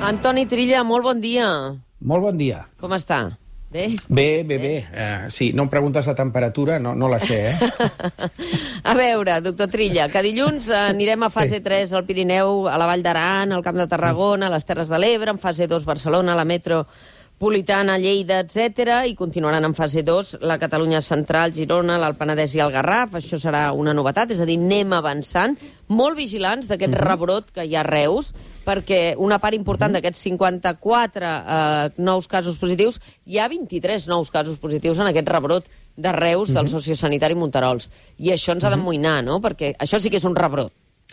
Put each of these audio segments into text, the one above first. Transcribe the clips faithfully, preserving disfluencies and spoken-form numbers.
Antoni Trilla, molt bon dia. Molt bon dia. Com està? Bé? Bé, bé, bé. Uh, sí, no em preguntes la temperatura, no, no la sé, eh? A veure, doctor Trilla, que dilluns anirem a fase sí. tres al Pirineu, a la Vall d'Aran, al Camp de Tarragona, a les Terres de l'Ebre, en fase dos Barcelona, a la metropolitana, Lleida, etcètera, i continuaran en fase dos la Catalunya Central, Girona, l'Alt Penedès i el Garraf. Això serà una novetat, és a dir, anem avançant, molt vigilants d'aquest uh -huh. rebrot que hi ha a Reus, perquè una part important uh -huh. d'aquests cinquanta-quatre eh, nous casos positius, hi ha vint-i-tres nous casos positius en aquest rebrot de Reus uh -huh. del sociosanitari Monterols. I això ens ha d'amoïnar, no? Perquè això sí que és un rebrot.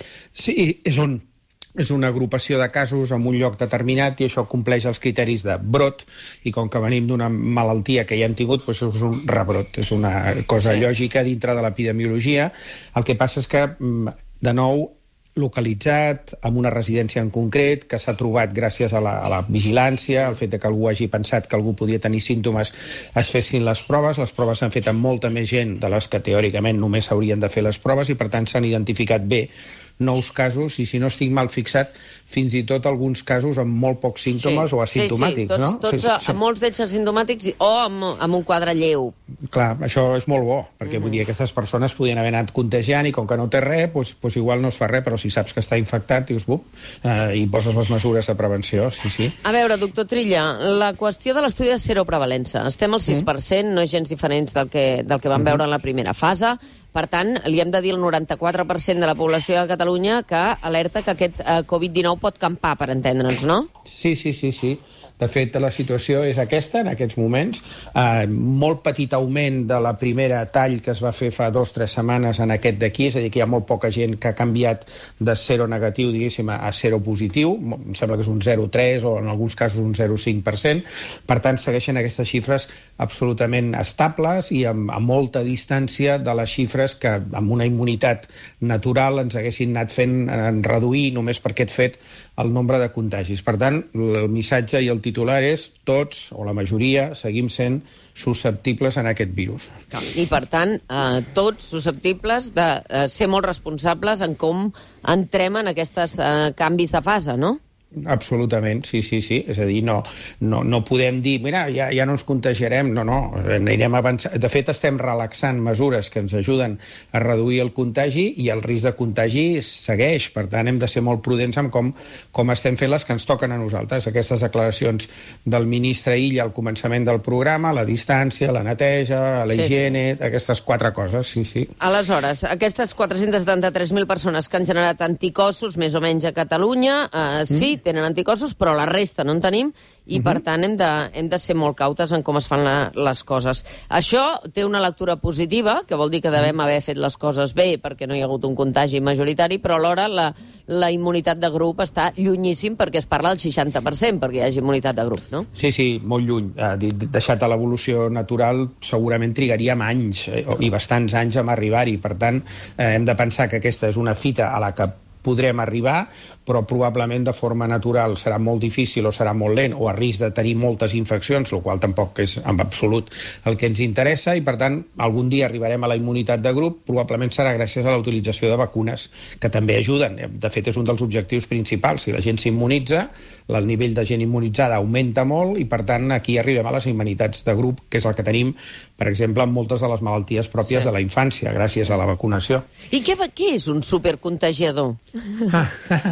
Sí, és un... És una agrupació de casos en un lloc determinat i això compleix els criteris de brot, i com que venim d'una malaltia que ja hem tingut, doncs és un rebrot, és una cosa sí. lògica dintre de l'epidemiologia. El que passa és que, de nou, localitzat en una residència en concret, que s'ha trobat gràcies a la, a la vigilància, el fet de que algú hagi pensat que algú podia tenir símptomes, es fessin les proves. Les proves s'han fet amb molta més gent de les que teòricament només s'haurien de fer les proves i per tant s'han identificat bé nous casos i, si no estic mal fixat, fins i tot alguns casos amb molt pocs símptomes sí, o asimptomàtics, sí, sí. Tots, no? Tots, sí, sí. A, molts d'ells asimptomàtics o amb, amb un quadre lleu. Clar, això és molt bo, perquè uh-huh. vull dir, aquestes persones podien haver anat contagiant i com que no té res, doncs, doncs igual no es fa res, però si saps que està infectat, dius, bup, eh, i poses les mesures de prevenció, sí, sí. A veure, doctor Trilla, la qüestió de l'estudi de seroprevalença. Estem al sis per cent, uh-huh. no és gens diferents del que, del que vam uh-huh. veure en la primera fase. Per tant, li hem de dir al noranta-quatre per cent de la població de Catalunya que alerta que aquest eh, covid dinou pot campar, per entendre'ns, no? Sí, sí, sí, sí. De fet, la situació és aquesta, en aquests moments. Eh, molt petit augment de la primera tall que es va fer fa dos o tres setmanes en aquest d'aquí, és a dir, que hi ha molt poca gent que ha canviat de seronegatiu, diguéssim, a seropositiu. Em sembla que és un zero coma tres o en alguns casos un zero coma cinc per cent. Per tant, segueixen aquestes xifres absolutament estables i amb, a molta distància de les xifres que amb una immunitat natural ens haguessin anat fent en reduir només per aquest fet el nombre de contagis. Per tant, el missatge i el titular és tots, o la majoria, seguim sent susceptibles en aquest virus. I, per tant, eh, tots susceptibles de eh, ser molt responsables en com entrem en aquests eh, canvis de fase, no? Absolutament, sí, sí, sí. És a dir, no, no, no podem dir, mira, ja, ja no ens contagiarem, no, no, anirem avançant. De fet, estem relaxant mesures que ens ajuden a reduir el contagi i el risc de contagi segueix. Per tant, hem de ser molt prudents amb com, com estem fent les que ens toquen a nosaltres. Aquestes declaracions del ministre Illa al començament del programa, la distància, la neteja, la higiene, sí, sí. aquestes quatre coses, sí, sí. Aleshores, aquestes quatre-cents setanta-tres mil persones que han generat anticossos, més o menys a Catalunya, eh, sí, mm. tenen anticossos, però la resta no en tenim i, uh-huh. per tant, hem de, hem de ser molt cautes en com es fan la, les coses. Això té una lectura positiva, que vol dir que devem haver fet les coses bé perquè no hi ha hagut un contagi majoritari, però alhora la, la immunitat de grup està llunyíssim perquè es parla del seixanta per cent perquè hi hagi immunitat de grup, no? Sí, sí, molt lluny. Deixat a l'evolució natural, segurament trigaríem anys eh, i bastants anys a arribar-hi. Per tant, eh, hem de pensar que aquesta és una fita a la que podrem arribar, però probablement de forma natural serà molt difícil o serà molt lent o a risc de tenir moltes infeccions, el qual tampoc és en absolut el que ens interessa, i per tant algun dia arribarem a la immunitat de grup. Probablement serà gràcies a la utilització de vacunes, que també ajuden. De fet, és un dels objectius principals. Si la gent s'immunitza, el nivell de gent immunitzada augmenta molt i per tant aquí arribem a les immunitats de grup, que és el que tenim, per exemple, en moltes de les malalties pròpies sí. de la infància, gràcies a la vacunació. I què, què és un supercontagiador? Ah,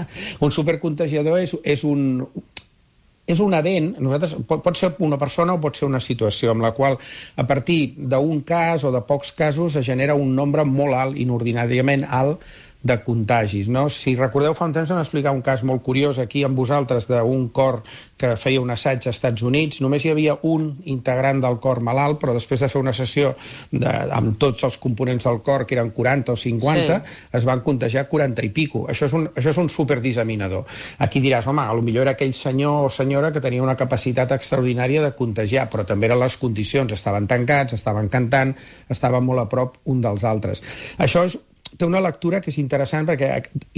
un supercontagiador és, és un... És un event, nosaltres, pot, pot ser una persona o pot ser una situació amb la qual a partir d'un cas o de pocs casos es genera un nombre molt alt, inordinàriament alt, de contagis, no? Si recordeu, fa un temps vam explicar un cas molt curiós aquí amb vosaltres d'un cor que feia un assaig als Estats Units. Només hi havia un integrant del cor malalt, però després de fer una sessió de, amb tots els components del cor, que eren quaranta o cinquanta, sí. es van contagiar quaranta i pico. Això és un, això és un superdisseminador. Aquí diràs, home, potser era aquell senyor o senyora que tenia una capacitat extraordinària de contagiar, però també eren les condicions. Estaven tancats, estaven cantant, estaven molt a prop un dels altres. Això és té una lectura que és interessant perquè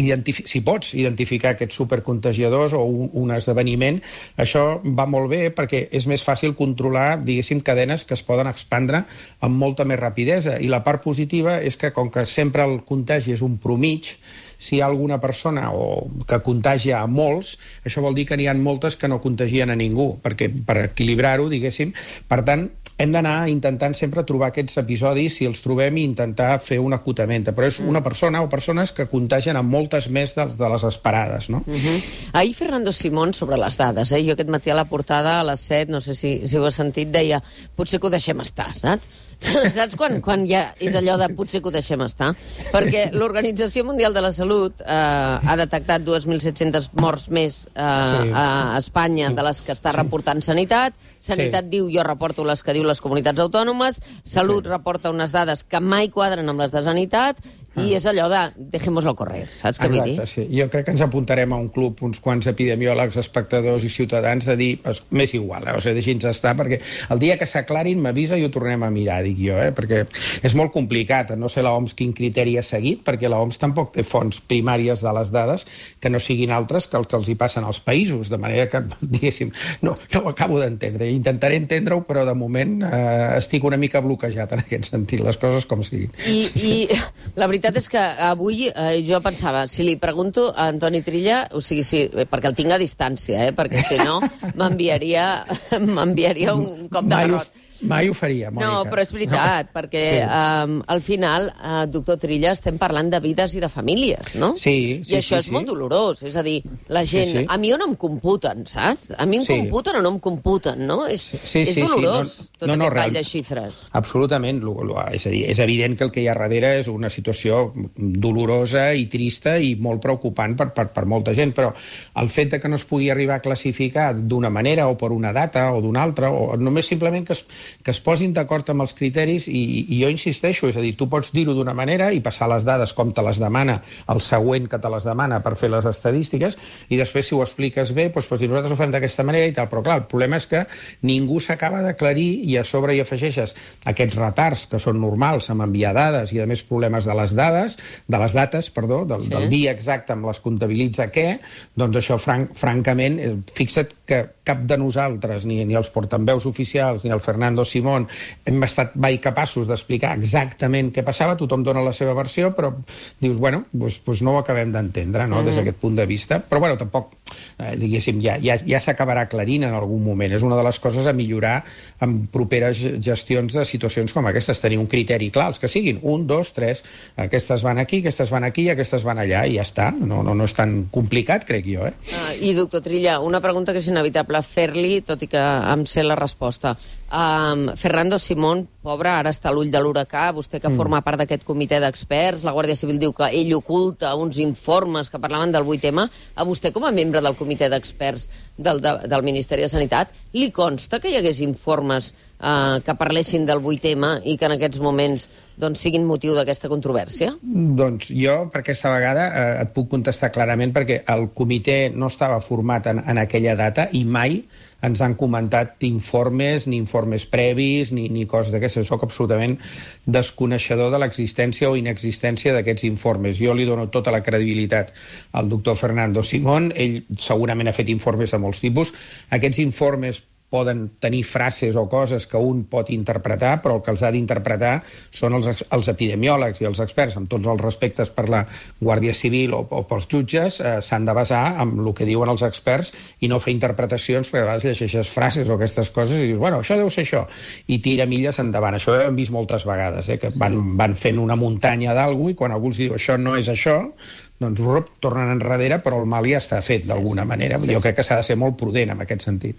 si pots identificar aquests supercontagiadors o un, un esdeveniment, això va molt bé perquè és més fàcil controlar, diguéssim, cadenes que es poden expandre amb molta més rapidesa. I la part positiva és que, com que sempre el contagi és un promig, si hi ha alguna persona o que contagia a molts, això vol dir que n'hi ha moltes que no contagien a ningú, perquè per equilibrar-ho, diguéssim. Per tant, hem d'anar intentant sempre trobar aquests episodis, si els trobem, i intentar fer un acotament. Però és una persona o persones que contagien a moltes més de, de les esperades, no? Uh-huh. Ahir Fernando Simón, sobre les dades, eh? Jo aquest matí a la portada, a les set, no sé si, si ho has sentit, deia, potser que ho deixem estar, saps? Saps quan, quan ja és allò de potser que ho deixem estar? Perquè l'Organització Mundial de la Salut eh, ha detectat dos mil set-cents morts més eh, sí. a Espanya sí. de les que està sí. reportant Sanitat. Sanitat sí. diu, jo reporto les que diu les comunitats autònomes, Salut sí. reporta unes dades que mai quadren amb les de Sanitat, ah. i és allò de dejemos-lo correr, saps què vull dir? Sí. Jo crec que ens apuntarem a un club, uns quants epidemiòlegs, espectadors i ciutadans, de dir, m'és igual, eh? O sigui, deixi'ns estar, perquè el dia que s'aclarin m'avisa i ho tornem a mirar, dic jo, eh? Perquè és molt complicat, no sé l'O M S quin criteri ha seguit, perquè l'O M S tampoc té fonts primàries de les dades que no siguin altres que el que els hi passen als països, de manera que, diguéssim, no, no ho acabo d'entendre. Intentaré entendre-ho, però de moment eh, estic una mica bloquejat en aquest sentit, les coses com siguin. I, i la veritat és que avui eh, jo pensava, si li pregunto a Antoni Trilla, o sigui, sí, perquè el tinc a distància, eh, perquè si no m'enviaria m'enviaria un cop de garrot. Mai ho faria, Mònica. No, però és veritat, no. perquè sí. um, al final, uh, doctor Trilla, estem parlant de vides i de famílies, no? Sí, sí, I això sí, és sí. molt dolorós, és a dir, la gent... Sí, sí. A mi no em computen, saps? A mi em sí. computen o no em computen, no? És, sí, sí, és dolorós, sí. no, tot no, no, aquest tall de xifres. Absolutament. Lo, lo, és a dir, és evident que el que hi ha darrere és una situació dolorosa i trista i molt preocupant per, per, per molta gent, però el fet de que no es pugui arribar a classificar d'una manera o per una data o d'una altra, o només simplement que es que es posin d'acord amb els criteris i, i jo insisteixo, és a dir, tu pots dir-ho d'una manera i passar les dades com te les demana el següent que te les demana per fer les estadístiques i després si ho expliques bé doncs pots dir nosaltres ho fem d'aquesta manera i tal, però clar, el problema és que ningú s'acaba d'aclarir i a sobre hi afegeixes aquests retards que són normals amb enviar dades i a més problemes de les dades, de les dates, perdó, del, sí. del dia exacte amb les comptabilitza què, doncs això franc, francament, fixa't que cap de nosaltres, ni, ni els portaveus oficials ni el Fernando Simón hem estat mai capaços d'explicar exactament què passava, tothom dona la seva versió, però dius, bueno, doncs, doncs no ho acabem d'entendre, no?, mm. des d'aquest punt de vista. Però, bueno, tampoc, eh, diguéssim, ja, ja, ja s'acabarà aclarint en algun moment. És una de les coses a millorar en properes gestions de situacions com aquestes, tenir un criteri clar, els que siguin, un, dos, tres, aquestes van aquí, aquestes van aquí, aquestes van allà, i ja està. No, no, no és tan complicat, crec jo, eh? Ah, I, doctor Trilla, una pregunta que és inevitable fer-li, tot i que em sé la resposta. Um, Fernando Simón, pobre, ara està a l'ull de l'huracà, vostè que mm. forma part d'aquest comitè d'experts, la Guàrdia Civil diu que ell oculta uns informes que parlaven del vuit ema. A vostè, com a membre del comitè d'experts del, de, del Ministeri de Sanitat, li consta que hi hagués informes uh, que parlessin del vuit ema i que en aquests moments doncs, siguin motiu d'aquesta controvèrsia? Doncs jo, per aquesta vegada, eh, et puc contestar clarament perquè el comitè no estava format en, en aquella data i mai ens han comentat informes, ni informes previs, ni, ni coses d'aquestes. Soc absolutament desconeixedor de l'existència o inexistència d'aquests informes. Jo li dono tota la credibilitat al doctor Fernando Simón. Ell segurament ha fet informes de molts tipus. Aquests informes poden tenir frases o coses que un pot interpretar, però el que els ha d'interpretar són els, els epidemiòlegs i els experts, amb tots els respectes per la Guàrdia Civil o, o pels jutges, eh, s'han de basar en el que diuen els experts i no fer interpretacions, perquè a vegades llegeixes frases o aquestes coses i dius, bueno, això deu ser això, i tira milles endavant. Això ho hem vist moltes vegades, eh, que van, van fent una muntanya d'algú i quan algú els diu això no és això, doncs rup, tornen enrere, però el mal ja està fet d'alguna manera. Jo crec que s'ha de ser molt prudent en aquest sentit.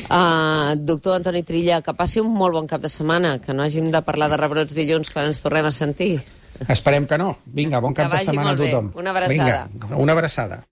Uh, doctor Antoni Trilla, que passi un molt bon cap de setmana, que no hàgim de parlar de rebrots dilluns quan ens tornem a sentir. Esperem que no. Vinga, bon cap de setmana a tothom. Una abraçada. Vinga, una abraçada.